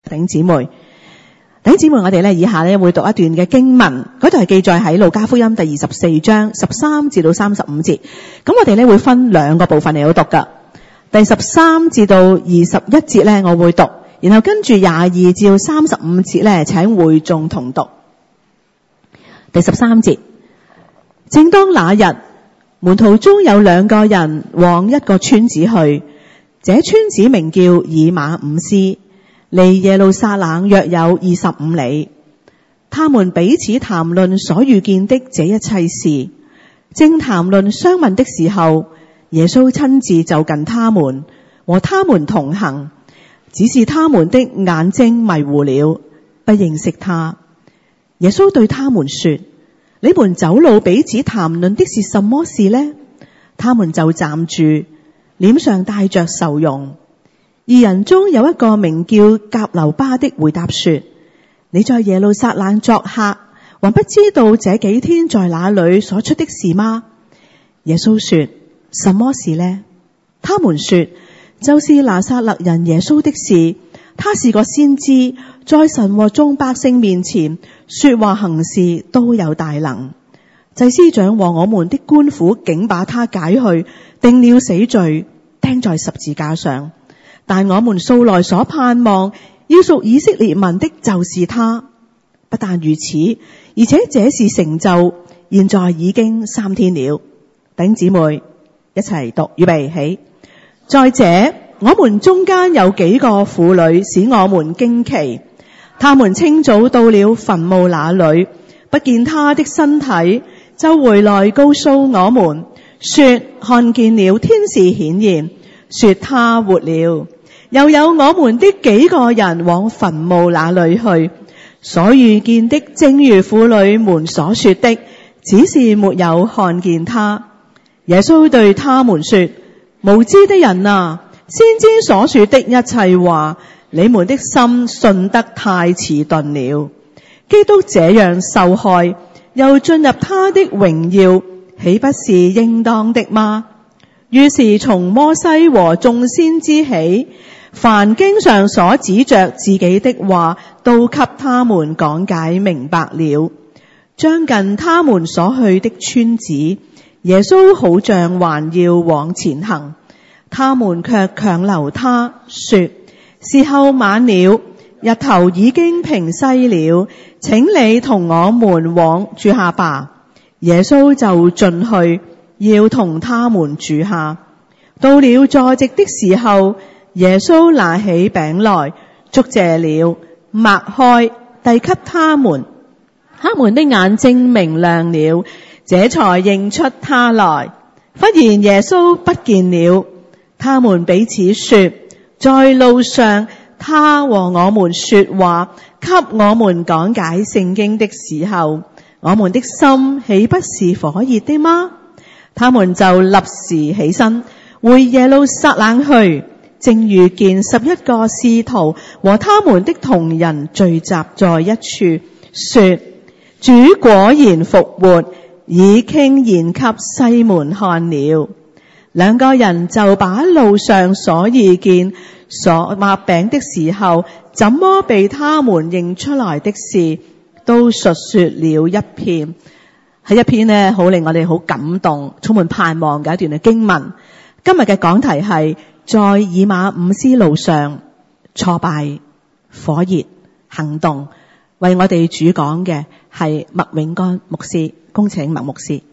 弟兄姊妹，我哋以下會讀一段嘅經文，嗰度係記載喺路加福音第24章13至到35節。咁我哋會分兩個部分嚟到讀噶。第13至到21節我會讀，然後跟住22至到35節請會眾同讀。第13節，正當那日，門徒中有兩個人往一個村子去，這村子名叫以馬忤斯，離耶路撒冷約有25里。他們彼此談論所遇見的這一切事，正談論相問的時候，耶穌親自就近他們，和他們同行，只是他們的眼睛迷糊了，不認識他。耶穌對他們說：你們走路彼此談論的是什麼事呢？他們就站住，臉上帶着愁容。二人中有一個名叫革流巴的回答說：你在耶路撒冷作客，還不知道這幾天在那裏所出的事嗎？耶穌說：什麼事呢？他們說：就是拿撒勒人耶穌的事。他是個先知，在神和眾百姓面前說話行事都有大能。祭司長和我們的官府竟把他解去，定了死罪，釘在十字架上。但我們素來所盼望要屬以色列民的就是他。不但如此，而且這事成就，現在已經3天了。弟兄姊妹一齊讀，預備起。再者，我們中間有幾個婦女使我們驚奇，他們清早到了墳墓那裏，不見他的身體，就回來告訴我們，說看見了天使顯現，說他活了。又有我們的幾個人往墳墓那裏去，所遇見的正如婦女們所說的，只是沒有看見他。耶穌對他們說：無知的人啊，先知所說的一切話，你們的心信得太遲鈍了。基督這樣受害，又進入他的榮耀，豈不是應當的嗎？於是從摩西和眾先知起，凡經上所指着自己的話，都給他們講解明白了。將近他們所去的村子，耶穌好像還要往前行，他們卻強留他，說：時候晚了，日頭已經平西了，請你同我們往住下吧。耶穌就進去，要同他們住下。到了坐席的時候，耶穌拿起餅來，祝謝了，擘開，遞給他們。他們的眼睛明亮了，這才認出他來。忽然耶穌不見了。他們彼此說：在路上他和我們說話，給我們講解聖經的時候，我們的心豈不是火熱的嗎？他們就立時起身，回耶路撒冷去，正遇見11個使徒和他們的同人聚集在一處，說：主果然復活，已經現給西門看了。兩個人就把路上所遇見、所擘餅的時候，怎麼被他們認出來的事，都述說了一遍。係一篇好令我哋好感動、充滿盼望嘅一段嘅經文。今日嘅講題係在以馬忤斯路上，挫敗、火熱、行動。為我哋主講嘅係麥永干牧師，恭請麥牧師。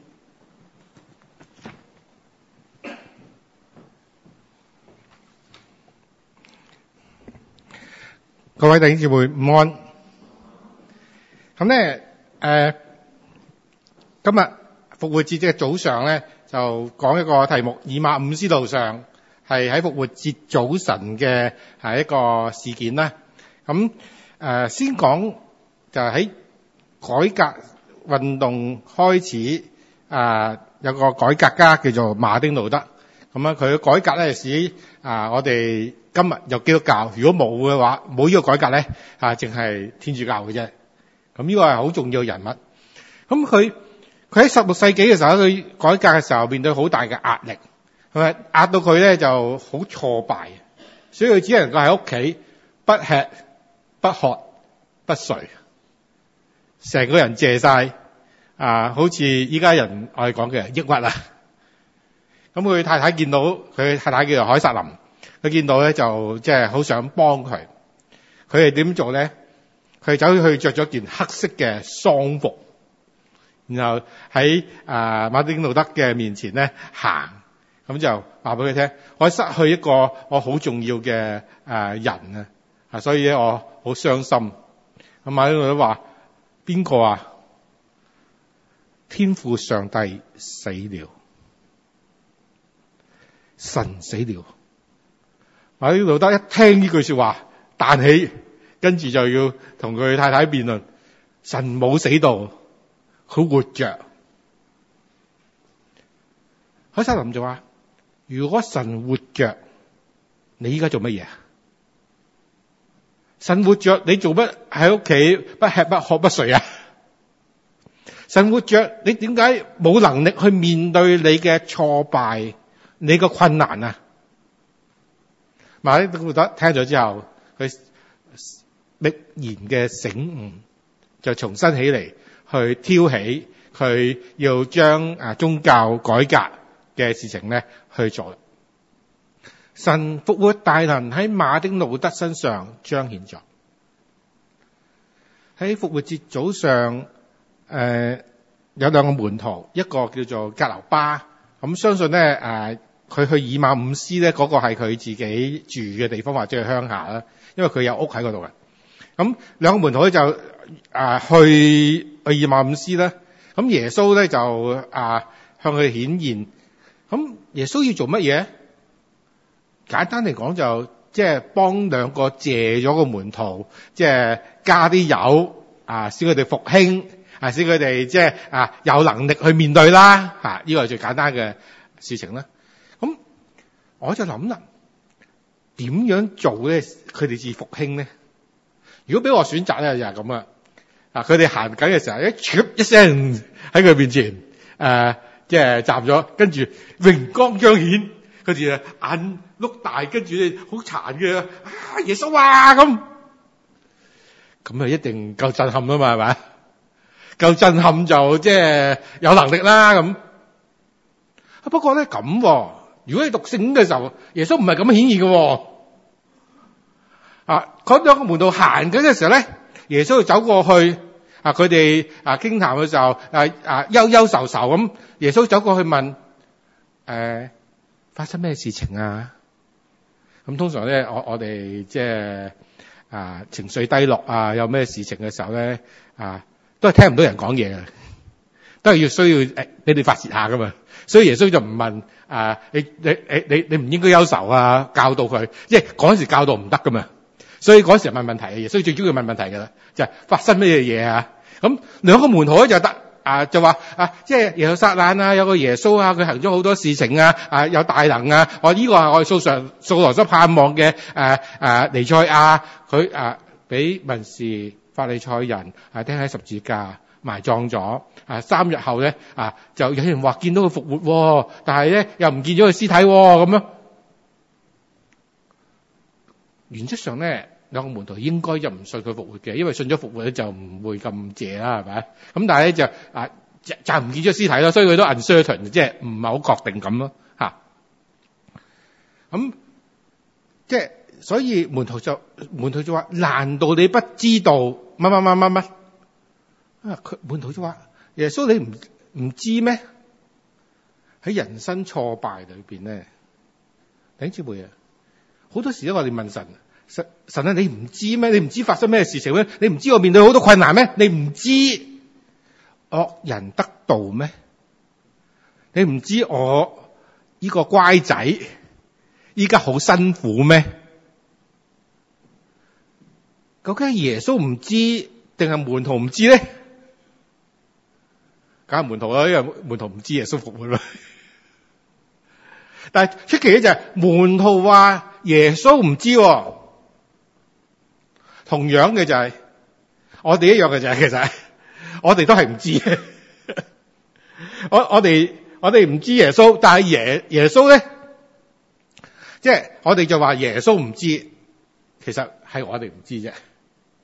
各位弟兄姊妹午安。咁今日復活節嘅早上咧，就講一個題目：以馬忤斯路上，係喺復活節早晨嘅係一個事件啦。咁先講就係喺改革運動開始，有個改革家叫做馬丁路德。咁佢嘅改革咧使我哋今日有基督教，如果冇嘅話，冇呢個改革咧，淨係天主教嘅啫。咁呢個係好重要嘅人物。咁佢喺16世紀嘅時候，佢改革嘅時候面對好大嘅壓力，係咪壓到佢咧就好挫敗，所以佢只能夠喺屋企不吃不喝不睡，成個人謝晒好似依家人我哋講嘅抑鬱啊。咁佢太太見到，佢太太叫做凱撒琳，佢見到咧就即係好想幫佢。佢係點做咧？佢走去着咗件黑色嘅喪服，然後喺馬丁路德嘅面前咧行，咁就話俾佢聽：我失去一個我好重要嘅人啊，所以咧我好傷心。咁馬丁路德話：邊個啊？天父上帝死了，神死了。馬丁路德一聽呢句說話，彈起，跟住就要同佢太太辯論：神冇死到，佢活着。凱撒琳就話：如果神活着，你依家做乜嘢？神活着，你做乜喺屋企不吃不喝不睡啊？神活着，你點解冇能力去面對你嘅挫敗、你嘅困難啊？馬丁路德聽咗之後，佢毅然嘅醒悟，就重新起嚟去挑起佢要將宗教改革嘅事情咧去做。神復活大能喺馬丁路德身上彰顯咗。喺復活節早上，有兩個門徒，一個叫做格留巴，咁相信咧佢去以馬忤斯咧，嗰個係佢自己住嘅地方或者係鄉下啦，因為佢有屋喺嗰度嘅。咁兩個門徒咧就去以馬忤斯啦。咁耶穌咧就向佢顯現。咁耶穌要做乜嘢？簡單嚟講就即係幫兩個謝咗個門徒，即係加啲油使佢哋復興，使佢哋即係有能力去面對啦。呢個係最簡單嘅事情啦。咁我就諗啦，點樣做咧？佢哋至復興咧？如果俾我選擇咧，就係咁啊！佢哋行緊嘅時候，一聲喺佢面前，即係站咗，跟住榮光彰顯，佢哋眼碌大，跟住好殘嘅耶穌啊咁啊一定夠震撼啊嘛，係咪？夠震撼就即係有能力啦咁。不過咧咁，如果你讀聖經嘅時候，耶穌唔係咁顯現嘅。嗰兩個門徒行緊嘅時候咧，耶穌就走過去，佢哋傾談嘅時候，憂憂愁愁咁，耶穌走過去問：發生咩事情啊？咁通常咧，我哋即係情緒低落有咩事情嘅時候咧，都係聽唔到人講嘢嘅，都係需要俾你發泄下噶嘛。所以耶穌就唔問你唔應該憂愁教導佢，即係嗰陣時教導唔得噶嘛。所以嗰時問問題，耶穌最中意問問題噶啦，就係發生咩嘢啊？咁兩個門徒咧就得就話即係耶路撒冷有個耶穌佢行咗好多事情有大能我呢個係我哋素來所盼望嘅彌賽亞，佢俾文士法利賽人釘喺十字架埋葬咗3日後咧就有人話見到佢復活但係咧又唔見咗佢屍體咁樣。原則上咧，兩個門徒應該就唔信佢復活嘅，因為信咗復活咧就唔會咁謝啦，係咪？咁但係咧就唔見咗屍體咯，所以佢都 uncertain， 即係唔係好確定咁咯嚇。咁即係所以門徒就話：難道你不知道乜門徒就話：耶穌你唔知咩？喺人生挫敗裏邊咧，弟兄姊妹好多時咧，我哋問神啊，你唔知咩？你唔知發生咩事情咩？你唔知我面對好多困難咩？你唔知惡人得道咩？你唔知我呢個乖仔依家好辛苦咩？究竟係耶穌唔知定係門徒唔知咧？梗係門徒啦，因為門徒唔知耶穌復活啦。但係出奇嘅就係門徒話耶穌唔知，同樣嘅就係我哋一樣嘅就係，其實我哋都係唔知嘅。我哋唔知耶穌，但係耶穌咧，即係我哋就話耶穌唔知，其實係我哋唔知啫。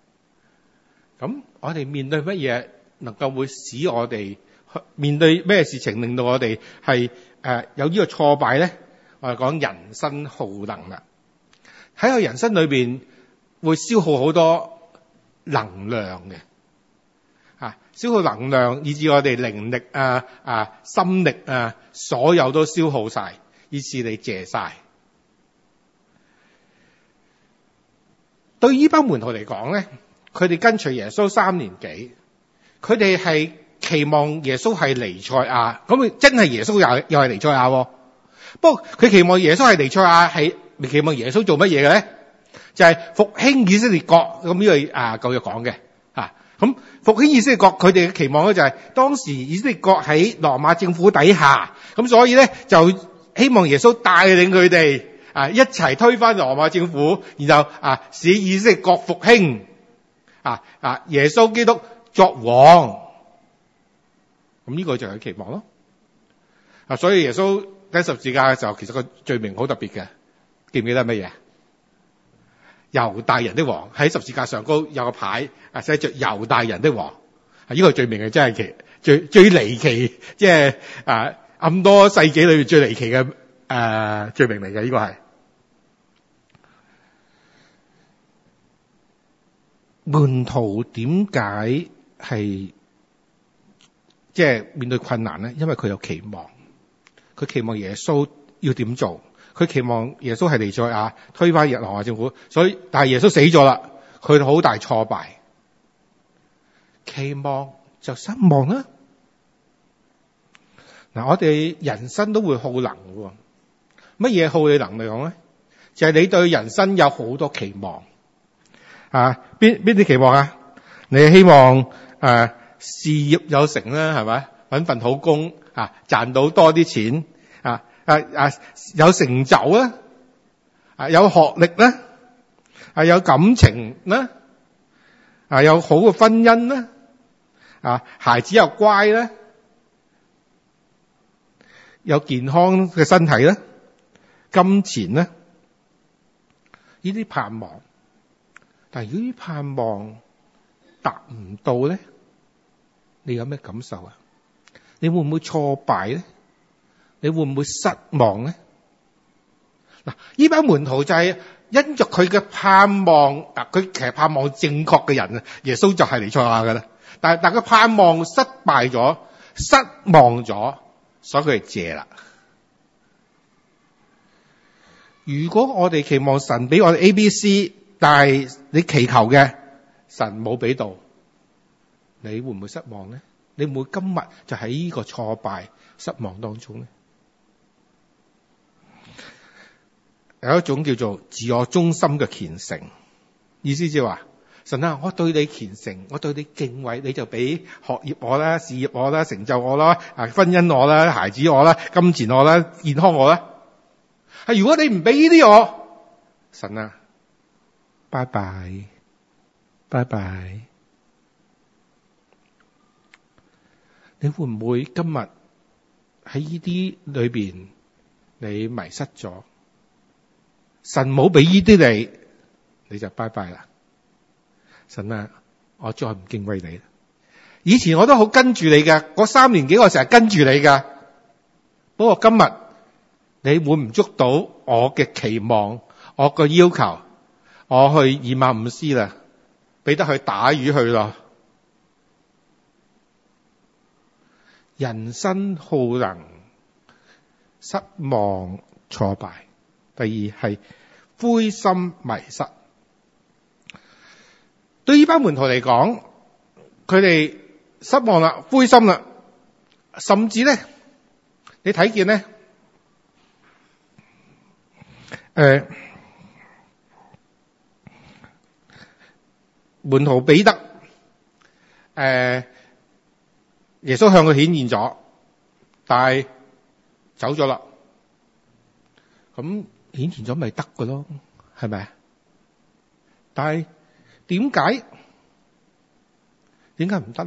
咁我哋面對乜嘢能夠會使我哋面對咩事情令到我哋係有呢個挫敗咧？我哋講人生耗能啦，喺個人生裏邊會消耗好多能量嘅，消耗能量，以致我哋靈力心力所有都消耗晒，以致你謝晒。對呢班門徒嚟講咧，佢哋跟隨耶穌3年幾，佢哋係期望耶穌係彌賽亞，咁真係耶穌又係彌賽亞。不過佢期望耶穌係彌賽亞，係期望耶穌做乜嘢嘅咧？就係復興以色列國。咁呢個舊約講嘅。咁復興以色列國，佢哋嘅期望咧就係當時以色列國喺羅馬政府底下，咁所以咧就希望耶穌帶領佢哋一齊推翻羅馬政府，然後使以色列國復興，耶穌基督作王。咁呢個就係期望咯。所以耶穌喺十字架嘅時候，其實個罪名好特別嘅，記唔記得乜嘢？猶大人的王，喺十字架上高有個牌寫着猶大人的王。呢個罪名係真係最離奇，即係咁多世紀裏面最離奇嘅罪名嚟嘅。呢個係門徒點解係即係面對困難咧？因為佢有期望，佢期望耶穌要點做。佢期望耶穌係彌賽亞，推翻羅馬政府，所以但係耶穌死咗啦，佢好大挫敗，期望就失望啦。我哋人生都會耗能嘅，乜嘢耗你能嚟講咧？就係你對人生有好多期望邊啲期望啊？你希望事業有成啦，係咪？搵份好工賺到多啲錢有成就啦，有學歷啦，有感情啦，有好嘅婚姻啦，孩子又乖啦，有健康嘅身體啦，金錢啦，呢啲盼望。但係如果啲盼望達唔到咧，你有咩感受啊？你會唔會挫敗咧？你會唔會失望咧？呢班門徒就係因着佢嘅盼望，佢其實盼望正確嘅人耶穌就係彌賽亞噶啦。但係佢盼望失敗咗，失望咗，所以佢哋謝啦。如果我哋期望神俾我哋 ABC， 但係你祈求嘅神冇俾到，你會唔會失望咧？你會唔會今日就喺呢個挫敗失望當中咧？有一種叫做自我中心嘅虔誠，意思即係話神啊，我對你虔誠，我對你敬畏，你就俾學業我啦、事業我啦、成就我啦、婚姻我啦、孩子我啦、金錢我啦、健康我啦。如果你唔俾呢啲我，神啊，拜拜拜拜。你會唔會今日喺呢啲裏邊你迷失咗？神冇俾呢啲你，你就拜拜啦。神啊，我再唔敬畏你啦。以前我都好跟住你嘅，嗰3年幾我成日跟住你噶。不過今日你滿唔足到我嘅期望，我嘅要求，我去以馬忤斯啦，俾得去打魚去咯。人生耗能、失望、挫敗。第二係灰心迷失。對呢班門徒嚟講，佢哋失望啦、灰心啦，甚至咧，你睇見咧，門徒彼得，耶穌向佢顯現咗，但係走咗啦。咁顯現咗咪得㗎咯，係咪？但係點解唔得咧？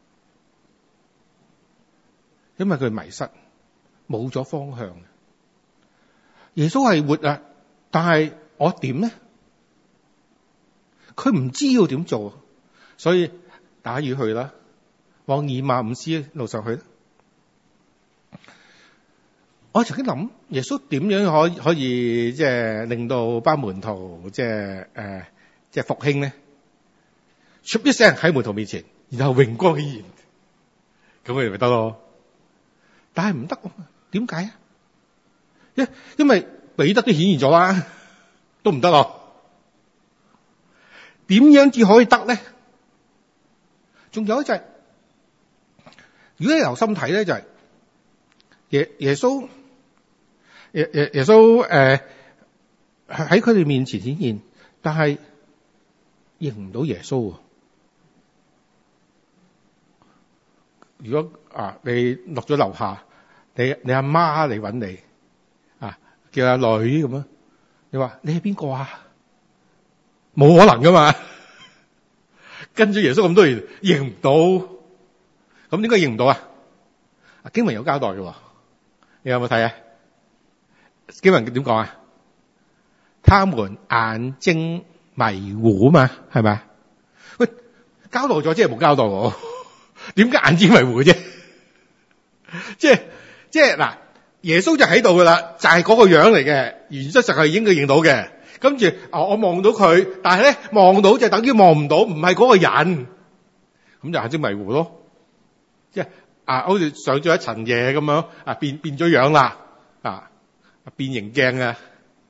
因為佢迷失，冇咗方向。耶穌係活啊，但係我點咧？佢唔知要點做， 所以打魚去啦，往以馬忤斯路上去啦。我曾經諗耶穌點樣可以即係令到班門徒即係復興咧？唰一聲喺門徒面前，然後榮光顯現，咁佢哋咪得咯？但係唔得，點解啊？因為彼得都顯現咗啦，都唔得咯。點樣至可以得咧？仲有就係，如果你留心睇咧，就係耶穌喺佢哋面前顯現，但係認唔到耶穌。如果你落咗樓下，你阿媽嚟搵你叫阿女咁樣，你話你係邊個啊？冇可能噶嘛，跟住耶穌咁多年認唔到，咁點解認唔到啊？經文有交代嘅，你有冇睇啊？經文點講啊？他們眼睛迷糊嘛，係咪？喂，交代咗即係冇交代喎，點解眼睛迷糊嘅啫？即係嗱，耶穌就喺度噶啦，就係嗰個樣嚟嘅，原則上係應該認到嘅。跟住我望到佢，但係咧望到就等於望唔到，唔係嗰個人，咁就眼睛迷糊咯。即係好似上咗一層嘢咁樣，變咗樣啦，變形鏡啊。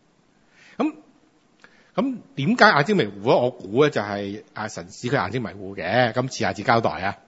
咁點解眼睛迷糊咧？我估咧就係神使佢眼睛迷糊嘅，咁遲下至交代啊。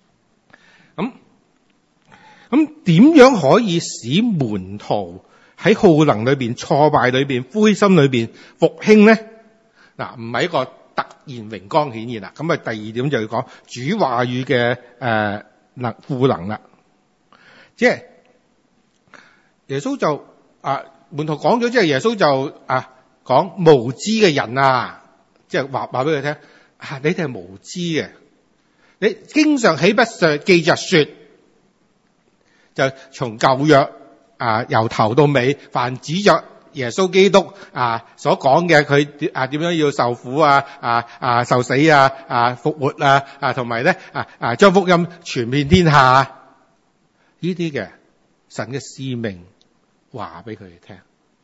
咁點樣可以使門徒喺耗能裏邊、挫敗裏邊、灰心裏邊復興咧？嗱，唔係一個突然榮光顯現啦。咁第二點就要講主話語嘅賦能啦。即係耶穌就門徒講咗之後，耶穌就講無知嘅人啊，即係話俾佢聽，你哋係無知嘅，你經常豈不是記着說，就從舊約由頭到尾，凡指着耶穌基督所講嘅，佢點樣要受苦受死復活同埋咧將福音傳遍天下，呢啲嘅神嘅使命話俾佢哋聽，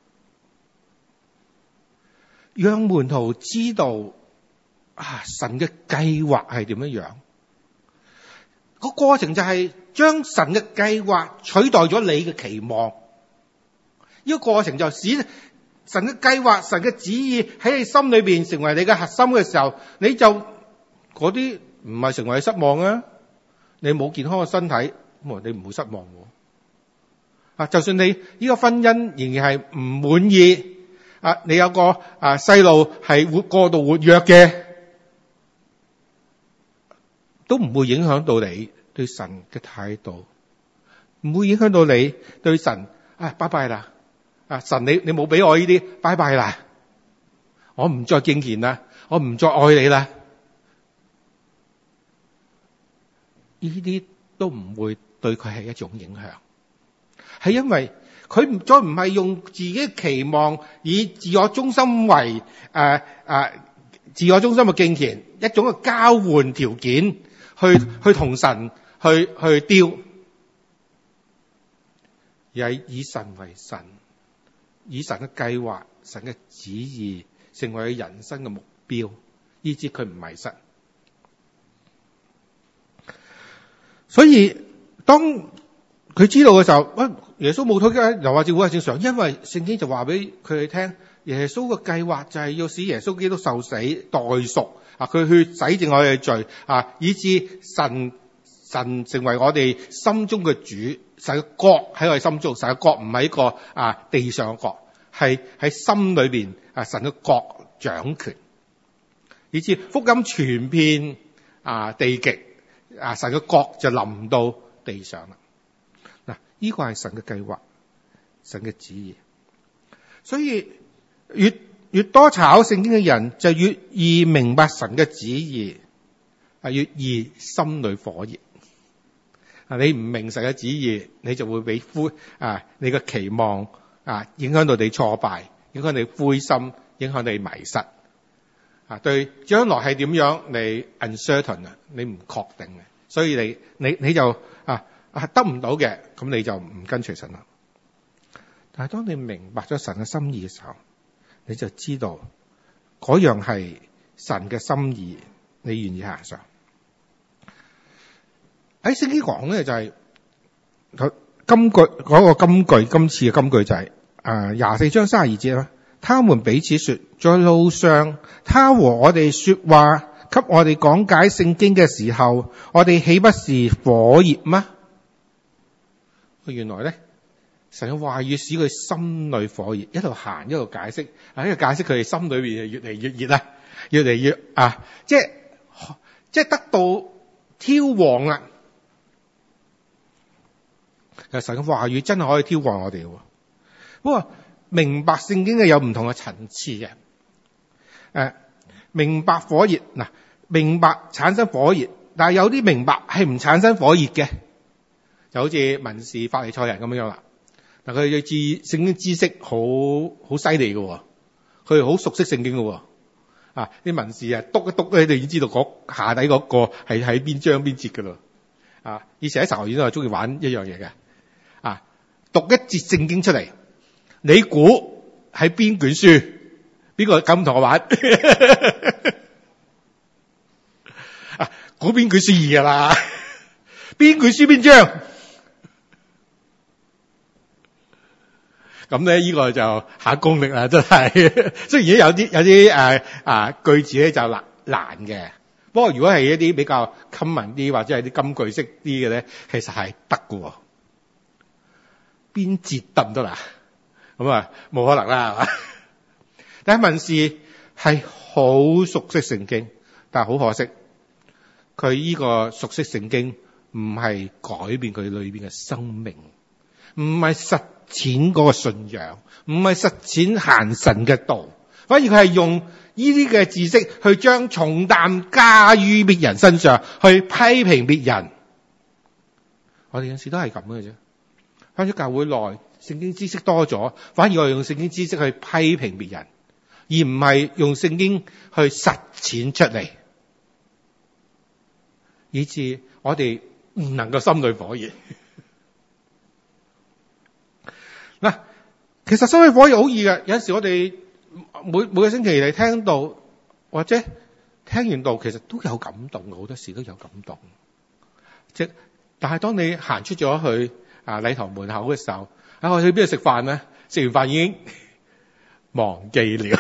讓門徒知道神嘅計劃係點樣樣。個過程就係將神嘅計劃取代咗你嘅期望，呢個過程就使神嘅計劃、神嘅旨意喺你心裏邊成為你嘅核心嘅時候，你就嗰啲唔係成為你失望啊！你冇健康嘅身體，咁你唔會失望喎。就算你呢個婚姻仍然係唔滿意，你有個細路係過度活躍嘅，都唔會影響到你對神嘅態度，唔會影響到你對神拜拜啦。神你冇俾我呢啲，拜拜啦，我唔再敬虔啦，我唔再愛你啦。呢啲都唔會對佢係一種影響，係因為佢再唔係用自己嘅期望以自我中心為自我中心嘅敬虔一種嘅交換條件去同神去丟，而係以神為神，以神嘅計劃、神嘅旨意成為佢人生嘅目標，以致佢唔迷失。所以當佢知道嘅時候，耶穌冇推嘅，又話政府係正常，因為聖經就話俾佢哋聽，耶穌嘅計劃就係要使耶穌基督受死代贖，佢去洗淨我哋嘅罪，以致神成為我哋心中嘅主，神嘅國喺我哋心中，神嘅國唔係一個地上嘅國，係喺心裏邊神嘅國掌權，以致福音傳遍地極，神嘅國就臨到地上啦。嗱，呢個係神嘅計劃，神嘅旨意。所以越多查考聖經嘅人，就越易明白神嘅旨意，越易心裏火熱。你唔明神嘅旨意，你就會俾你嘅期望影響到你挫敗，影響你灰心，影響你迷失。 對將來係點樣你 uncertain 啊，你唔確定嘅，所以你就得唔到嘅，咁你就唔跟隨神啦。但係當你明白咗神嘅心意嘅時候，你就知道嗰樣係神嘅心意，你願意行上。喺聖經講咧就係金句嗰個金句，今次嘅金句就係24章32節啦。他們彼此說，在路上他和我哋說話，給我哋講解聖經嘅時候，我哋豈不是火熱嗎？原來咧，神嘅話語使佢心裏火熱，一路行一路解釋，呢個解釋佢哋心裏邊越嚟越熱啦，越嚟越即係得到挑旺啦。其實神嘅話語真係可以挑旺我哋嘅。不過明白聖經嘅有唔同嘅層次嘅。明白火熱嗱，明白產生火熱，但係有啲明白係唔產生火熱嘅，就好似文士法利賽人咁樣啦。嗱，佢嘅聖經知識好犀利嘅，佢哋好熟悉聖經嘅。啲文士篤一篤咧，你已經知道下底嗰個係喺邊章邊節嘅咯。以前喺神學院都係中意玩一樣嘢嘅。讀一節聖經出嚟，你估喺邊卷書？邊個咁同我玩？估邊卷書易噶啦？邊卷書邊章？咁咧，呢個就考功力啦，真係。雖然有啲句子咧就難嘅，不過如果係一啲比較 common 啲或者係啲金句式啲嘅咧，其實係得嘅。邊節得唔得啦？咁冇可能啦，係嘛？但係文士係好熟悉聖經，但係好可惜，佢呢個熟悉聖經唔係改變佢裏邊嘅生命，唔係實踐嗰個信仰，唔係實踐行神嘅道，反而佢係用呢啲嘅知識去將重擔加於別人身上，去批評別人。我哋有時都係咁嘅啫。返咗教會內，聖經知識多咗，反而我用聖經知識去批評別人，而唔係用聖經去實踐出嚟，以致我哋唔能夠心裏火熱。嗱，其實心裏火熱好易嘅，有陣時我哋每個星期嚟聽道或者聽完道，其實都有感動嘅，好多時都有感動。但係當你行出咗去禮堂門口嘅時候，我去邊度食飯咧？食完飯已經忘記了。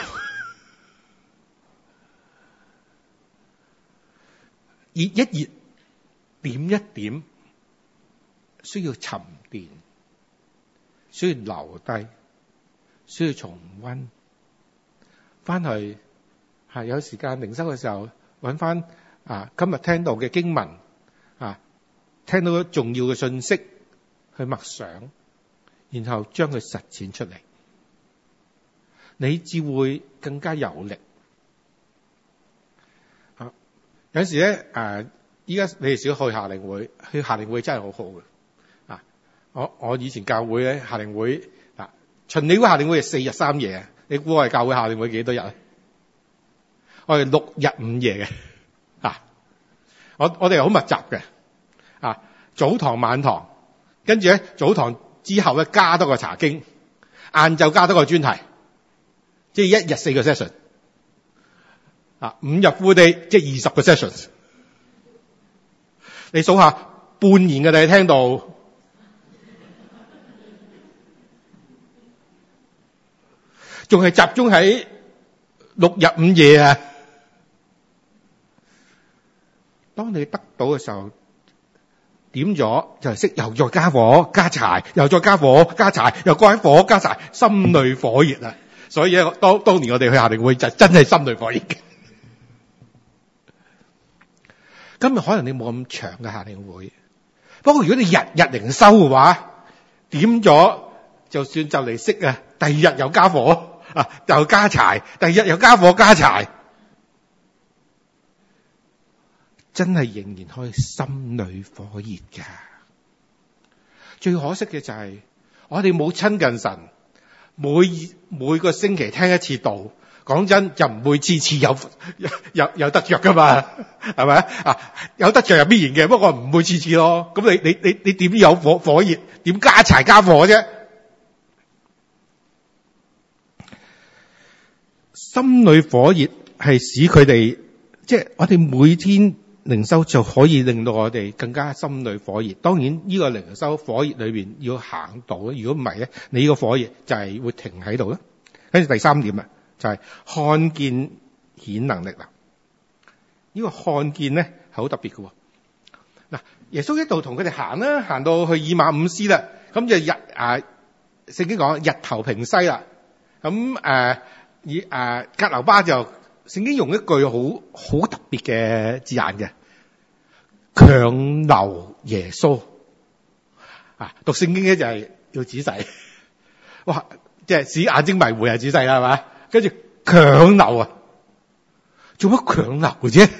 熱一熱，點一點，需要沉澱，需要留低，需要重溫。翻去有時間靈修嘅時候，揾翻今日聽到嘅經文，聽到重要嘅信息，去默想，然後將佢實踐出嚟，你至會更加有力。有陣時咧，依家你哋少去夏令會，去夏令會真係好好嘅。我以前教會咧，夏令會循理會夏令會係4日3夜，你估我哋教會夏令會幾多日咧？我哋6日5夜嘅。我哋好密集嘅。早堂晚堂。跟住咧，早堂之後咧加多個查經，晏晝加多個專題，即係1日4個 session， 5日 full day， 即係20個 sessions。你數下，半年嘅你聽到，仲係集中喺6日5夜啊！當你得到嘅時候，點咗就係識又再加火加柴，又再加火加柴，又加火加柴，心裏火熱啊！所以咧，當年我哋去夏令會就真係心裏火熱嘅。今日可能你冇咁長嘅夏令會，不過如果你日日靈修嘅話，點咗就算就嚟熄啊，第二日又加火又加柴，第二日又加火加柴。真係仍然可以心裏火熱㗎。最可惜嘅就係我哋冇親近神，每個星期聽一次道， 講真就唔會次次有得着噶嘛，係咪啊？有得着係必然嘅，不過唔會次次咯。咁你點有火熱？點加柴加火啫？心裏火熱係使佢哋，即係我哋每天靈修就可以令到我哋更加心裏火熱。當然呢個靈修火熱裏邊要行到，如果唔係咧，你呢個火熱就係會停喺度啦。跟住第三點啊，就係看見顯能力啦。呢個看見咧係好特別嘅。嗱，耶穌一度同佢哋行啦，行到去以馬忤斯啦，咁就聖經講日頭平西啦。咁革流巴就聖經用一句好特別嘅字眼嘅，強留耶穌。讀聖經咧就係要仔細，哇！即係使眼睛迷糊係仔細啦，係嘛？跟住強留啊，做乜強留嘅啫？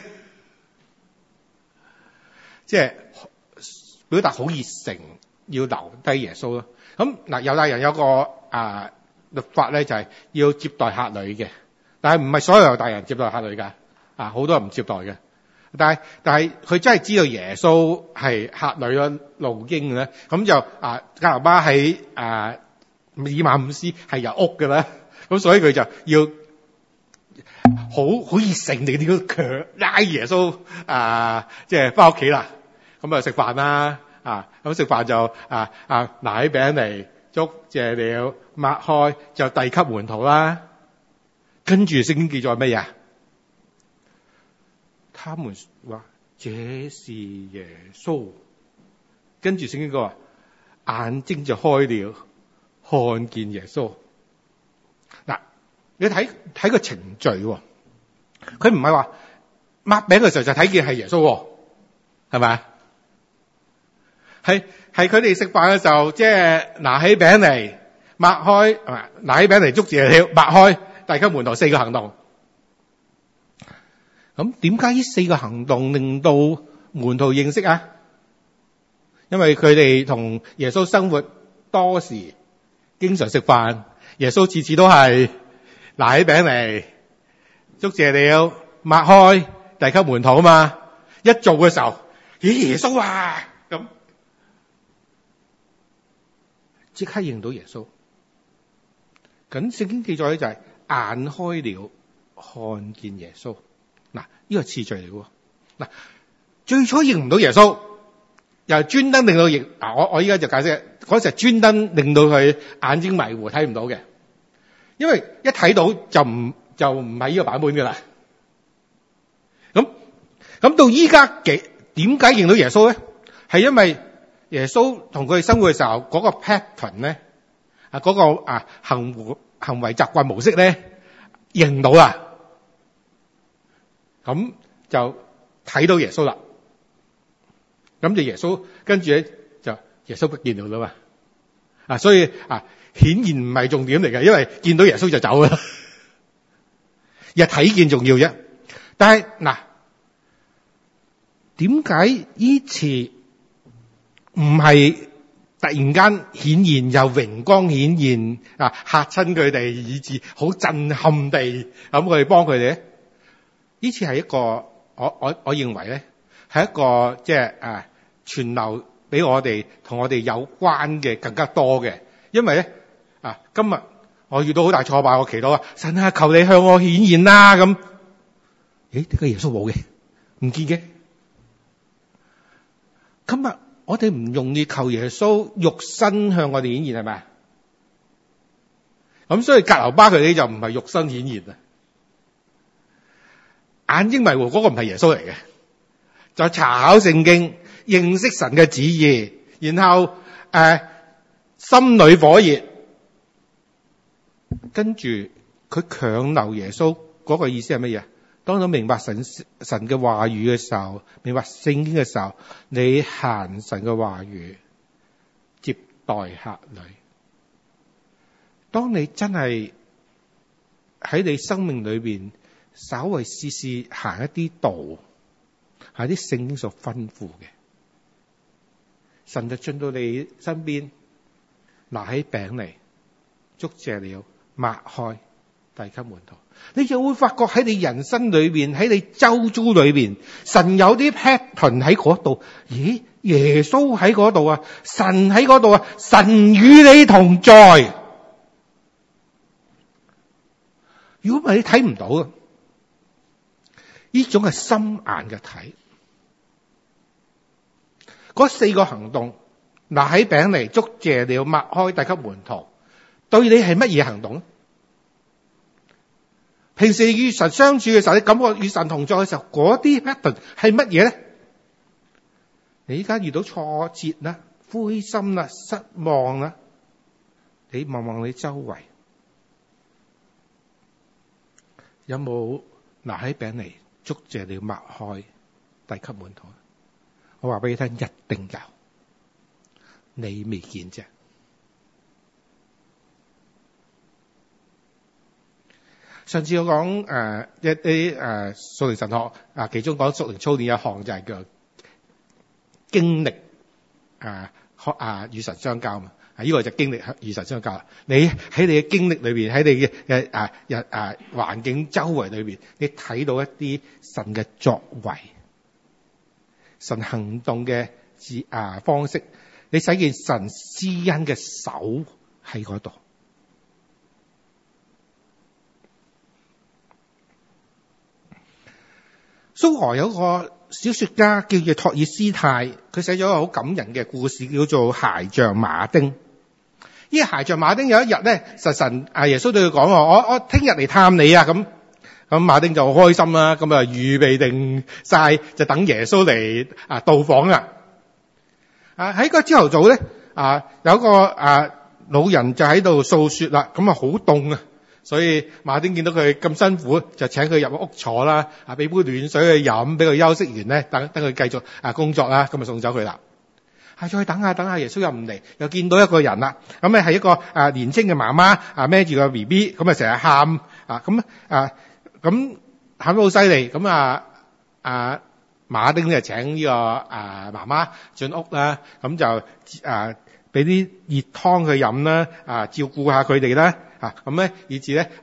即係表達好熱誠，要留低耶穌咯。咁嗱，猶太人有個律法咧，就係要接待客旅嘅，但係唔係所有猶太人接待客旅㗎，好多人唔接待嘅。但係佢真係知道耶穌係客旅嘅路經嘅咧，咁就革流巴喺以馬忤斯係有屋嘅啦，咁所以佢就要好熱誠地點強拉耶穌即係翻屋企啦，咁食飯啦，咁食飯就拿起餅嚟，祝謝了，擘開就遞給門徒啦。跟住聖經記載乜嘢？他們話這是耶穌。跟住聖經講話眼睛就開了，看見耶穌。嗱，你睇個程序喎，佢唔係話擘餅嘅時候就睇見係耶穌，係咪？係佢哋食飯嘅時候，即係拿起餅嚟，擘開，拿起餅嚟祝謝了，擘開遞給門徒，四個行動。咁點解呢四個行動令到門徒認識啊？因為佢哋同耶穌生活多時，經常食飯，耶穌次次都係拿起餅嚟，祝謝了，擘開遞給門徒啊嘛。一做嘅時候，咦，耶穌啊，咁即刻認到耶穌。咁聖經記載就係眼開了，看見耶穌。嗱，呢個次序嚟嘅。嗱，最初認唔到耶穌，又係專登令到認。我依家就解釋，嗰時係專登令到佢眼睛迷糊，睇唔到嘅。因為一睇到就唔係呢個版本噶啦。咁到依家點解認到耶穌咧？係因為耶穌同佢哋生活嘅時候嗰個 pattern 咧，嗰個行為習慣模式咧，認到啦。咁就睇到耶穌啦，咁就耶穌跟住咧就耶穌不見到啦嘛，所以顯然唔係重點嚟嘅，因為見到耶穌就走啦，日睇見重要啫。但係嗱，點解呢次唔係突然間顯現又榮光顯現嚇親佢哋，以致好震撼地咁佢哋幫佢哋咧？呢次係一個我認為咧係一個即係傳流俾我哋同我哋有關嘅更加多嘅，因為咧今日我遇到好大挫敗，我祈禱神啊，求你向我顯現啦咁。點解耶穌冇嘅？唔見嘅。今日我哋唔容易求耶穌肉身向我哋顯現，係咪？咁所以革流巴佢哋就唔係肉身顯現啊。眼睛迷糊嗰個唔係耶穌嚟嘅，就查考聖經，認識神嘅旨意，然後心裏火熱，跟住佢強留耶穌嗰個意思係乜嘢？當你明白神嘅話語嘅時候，明白聖經嘅時候，你行神嘅話語，接待客旅。當你真係喺你生命裏邊稍微試行一啲道，係啲聖經所吩咐嘅，神就進到你身邊，拿起餅嚟，祝謝了，擘開， 遞給門徒。你就會發覺喺你人生裏邊，喺你周遭裏邊，神有啲 pattern 喺嗰度。咦，耶穌喺嗰度啊，神喺嗰度啊，神與你同在。如果唔係你睇唔到嘅，呢種係心眼嘅睇。嗰4個行動，拿起餅嚟，祝謝了，擘開，遞給門徒，對你係乜嘢行動咧？平時與神相處嘅時候，你感覺與神同在嘅時候，嗰啲 pattern 係乜嘢咧？你依家遇到挫折啦、灰心啦、失望啦，你望望你周圍，有冇拿起餅嚟，祝謝了，擘開，遞給門徒？我話俾你聽，一定有，你未見啫。上次我講一啲屬靈神學其中講屬靈操練一項就係叫經歷與神相交嘛。呢個就經歷與神相交啦。你喺你嘅經歷裏邊，喺你嘅環境周圍裏邊，你睇到一啲神嘅作為、神行動嘅方式，你使見神施恩嘅手喺嗰度。蘇俄有個小說家叫做托爾斯泰，佢寫咗一個好感人嘅故事，叫做《鞋匠馬丁》。呢個鞋匠馬丁有一日咧，神耶穌對佢講：我聽日嚟探你啊！咁馬丁就好開心啦，咁啊預備定晒就等耶穌嚟到訪啦。喺個朝頭早咧，有個老人就喺度訴說啦，咁啊好凍啊！所以馬丁見到佢咁辛苦，就請佢入屋坐啦，俾杯暖水去飲，俾佢休息完咧，等佢繼續工作啦，咁就送走佢啦。再等下耶穌又唔嚟，又見到一個人啦，咁咧係一個年青嘅媽媽孭住個 BB，咁成日喊咁喊得好犀利，咁馬丁就請呢個媽媽進屋啦，咁就俾啲熱湯佢飲啦，照顧下佢哋啦。咁咧，以至咧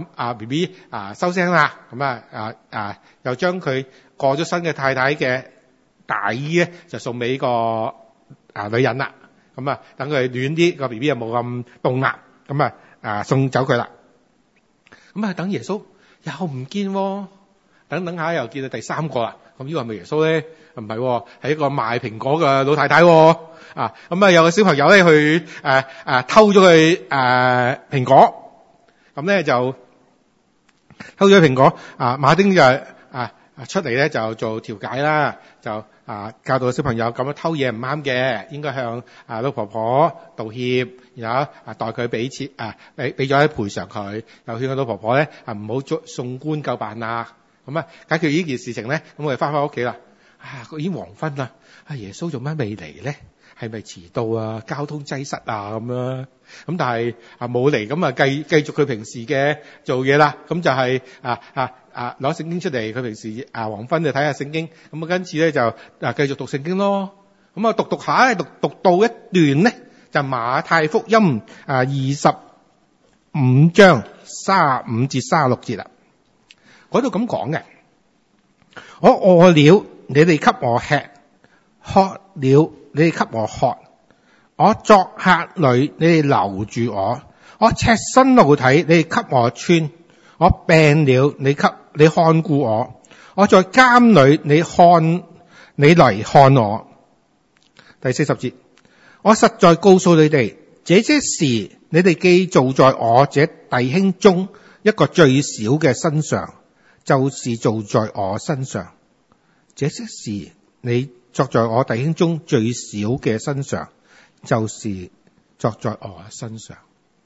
BB 收聲啦，咁又將佢過咗身嘅太太嘅大衣咧，就送俾個女人啦。咁等佢暖啲，個 BB 又冇咁凍啦。咁送走佢啦。咁等耶穌又唔見喎，等下又見到第3個啦。咁呢個係咪耶穌咧？唔係，係一個賣蘋果嘅老太太喎。有個小朋友咧去偷咗佢蘋果，咁咧就偷咗蘋果。馬丁就出嚟咧就做調解啦，就教導小朋友咁樣偷嘢唔啱嘅，應該向老婆婆道歉，然後代佢俾錢俾咗啲賠償佢，又勸個老婆婆咧唔好送官究辦啦。解決呢件事情咧，咁我哋翻屋企啦。已經黃昏啦，耶穌做乜未嚟咧？係咪遲到啊？交通擠塞啊咁樣？咁但係冇嚟，咁繼續佢平時嘅做嘢啦。咁就係攞聖經出嚟，佢平時黃昏就睇下聖經。咁跟住咧就繼續讀聖經咯。咁讀下讀到一段咧，就馬太福音25章35至36節啦。嗰度咁講嘅，我餓了，你哋給我吃；渴了，你哋給我喝；我作客旅，你哋留住我；我赤身露體，你哋給我穿；我病了，你看顧我；我在監裏，你嚟看我。第40節，我實在告訴你哋，這些事你哋既做在我這弟兄中一個最小嘅身上，就是做在我身上。這些事你作在我弟兄中最小嘅身上，就是作在我身上。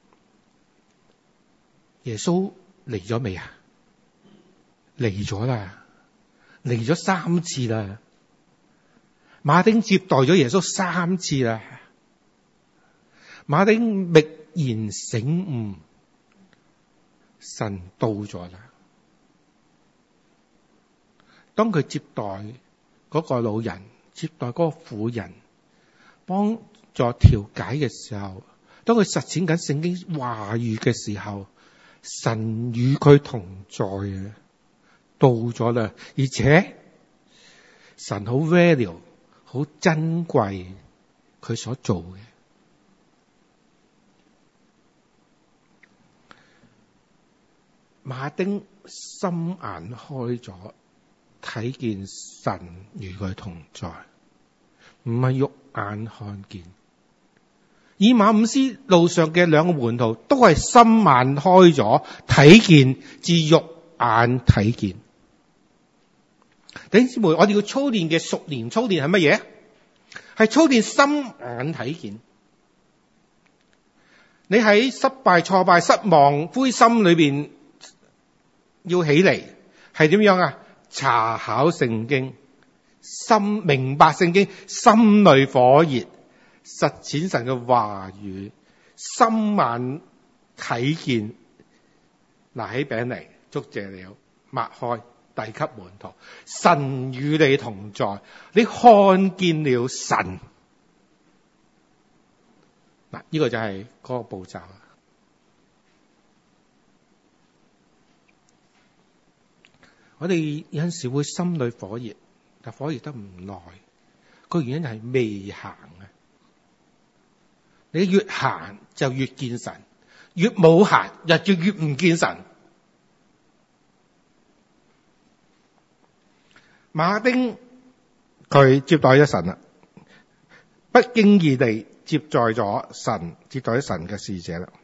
耶穌嚟咗未啊？嚟咗啦，嚟咗3次啦。馬丁接待咗耶穌3次啦。馬丁默然醒悟，神到咗啦。當佢接待嗰個老人，接待嗰個婦人，幫助調解嘅時候，當佢實踐緊聖經話語嘅時候， 神與佢同在啊，到咗啦，而且神好 value 好珍貴佢所做嘅。馬丁心眼開咗，睇見神與佢同在，唔係肉眼看見。以馬忤斯路上嘅兩個門徒都係心眼開咗，睇見至肉眼睇見。弟兄姊妹，我哋要操練嘅屬靈操練係乜嘢？係操練心眼睇見。你喺失敗、挫敗、失望、灰心裏邊要起嚟，係點樣啊？查考聖經，明白聖經，心裏火熱，實踐神嘅話語，心眼睇見，拿起餅嚟，祝謝了，擘開，遞給門徒。神與你同在，你看見了神。嗱，呢個就係嗰個步驟。我哋有陣時會心裏火熱，但火熱得唔耐，個原因係未行啊！你越行就越見神，越冇行就越唔見神。馬丁佢接待咗神啦，不經意地接待咗神嘅使者啦。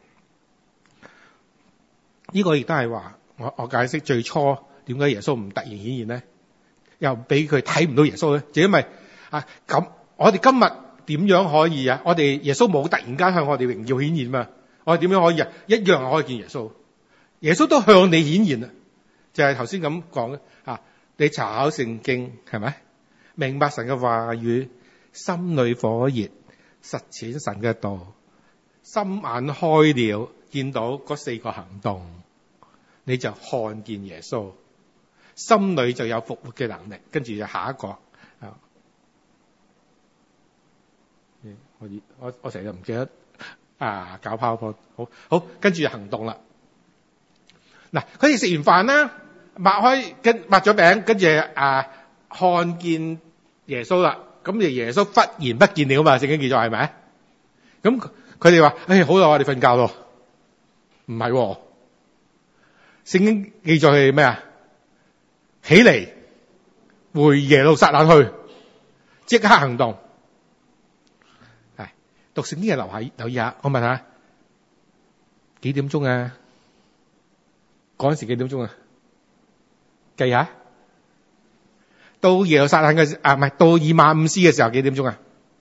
呢個亦都係話我解釋最初點解耶穌唔突然顯現咧，又俾佢睇唔到耶穌咧，就因為咁我哋今日點樣可以啊？我哋耶穌冇突然間向我哋榮耀顯現嘛？我哋點樣可以啊？一樣可以見耶穌，耶穌都向你顯現啊！就係頭先咁講啊，你查考聖經係咪？明白神嘅話語，心裏火熱，實踐神嘅道，心眼開了，見到嗰4個行動，你就看見耶穌，心裏就有復活嘅能力。跟住就下一個啊，我成日唔記得搞PowerPoint，好，跟住就行動啦。嗱，佢哋食完飯啦，擘咗餅，跟住看見耶穌啦。咁就耶穌忽然不見了嘛，聖經記載係咪？咁佢哋話：好啦，我哋瞓覺咯。唔係，聖經記載係咩啊？起嚟回耶路撒冷去，即刻行動。係讀聖經嘅留意下，我問下幾點鐘啊？嗰陣時幾點鐘啊？計下。到耶路撒冷嘅唔係到以馬忤斯嘅時候幾點鐘啊？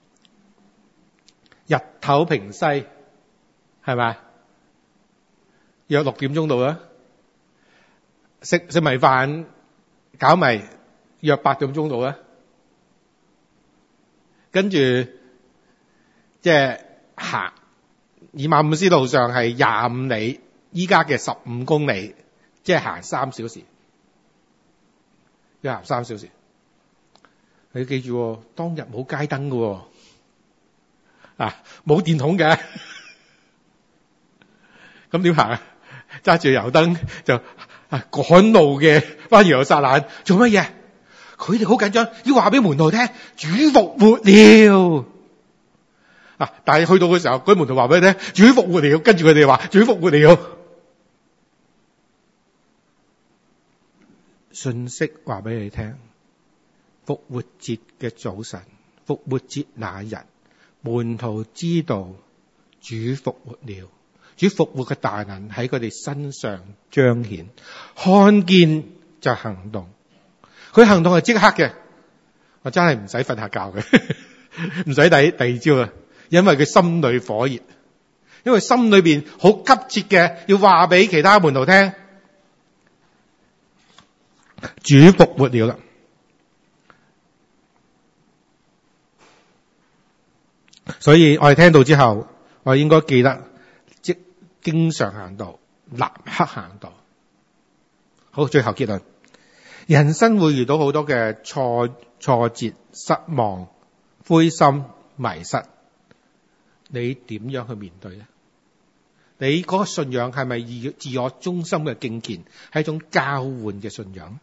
日頭平西係咪？約6點鐘到啦。食米飯搞埋約8點鐘到啦。跟住即係行以馬忤斯路上係25里，依家嘅15公里，即係行3小時，要行3小時。你記住，當日冇街燈嘅，冇電筒嘅，咁點行啊？揸住油燈就趕路嘅翻耶路撒冷做乜嘢？佢哋好緊張，要話俾門徒聽，主復活了。但係去到嘅時候，嗰啲門徒話俾佢聽，主復活了，跟住佢哋話主復活了。信息話俾你聽。復活節嘅早晨，復活節那日，門徒知道主復活了，主復活嘅大能喺佢哋身上彰顯，看見就行動。佢行動係即刻嘅，我真係唔使瞓下覺嘅，唔使第二朝啊，因為佢心裏火熱，因為心裏邊好急切嘅要話俾其他門徒聽，主復活了啦。所以我哋聽到之後，我哋應該記得即經常行道，立刻行道。好，最後結論，人生會遇到好多嘅挫折、失望、灰心、迷失，你點樣去面對呢？ 你嗰個信仰係咪自我中心嘅敬虔，係一種交換嘅信仰？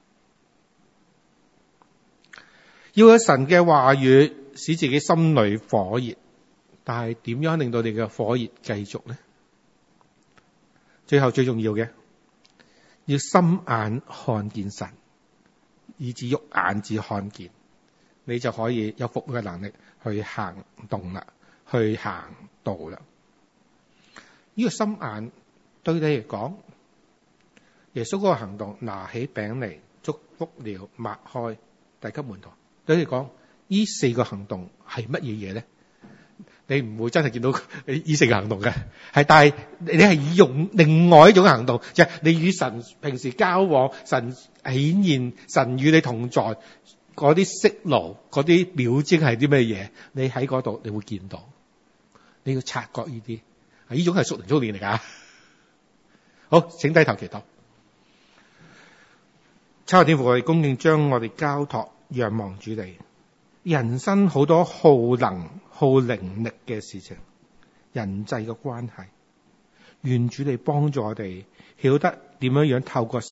要有神嘅話語使自己心裏火熱，但係點樣令到你嘅火熱繼續呢？最後最重要嘅，要心眼看見神，以至肉眼只看見，你就可以有復活嘅能力去行動啦，去行道啦。呢個心眼對你嚟講，耶穌嗰個行動，拿起餅嚟祝福了，擘開遞給門徒，對你嚟講，呢四個行動係乜嘢嘢咧？你唔會真係見到呢四個行動嘅，係，但係你係用另外一種行動，就係你與神平時交往，神顯現，神與你同在，嗰啲息怒，嗰啲表徵係啲咩嘢？你喺嗰度你會見到，你要察覺呢啲，呢種係屬靈操練嚟㗎。好，請低頭祈禱。親愛天父，我哋恭敬將我哋交託仰望主你。人生好多耗能耗靈力嘅事情，人際嘅關係，願主你幫助我哋曉得點樣透過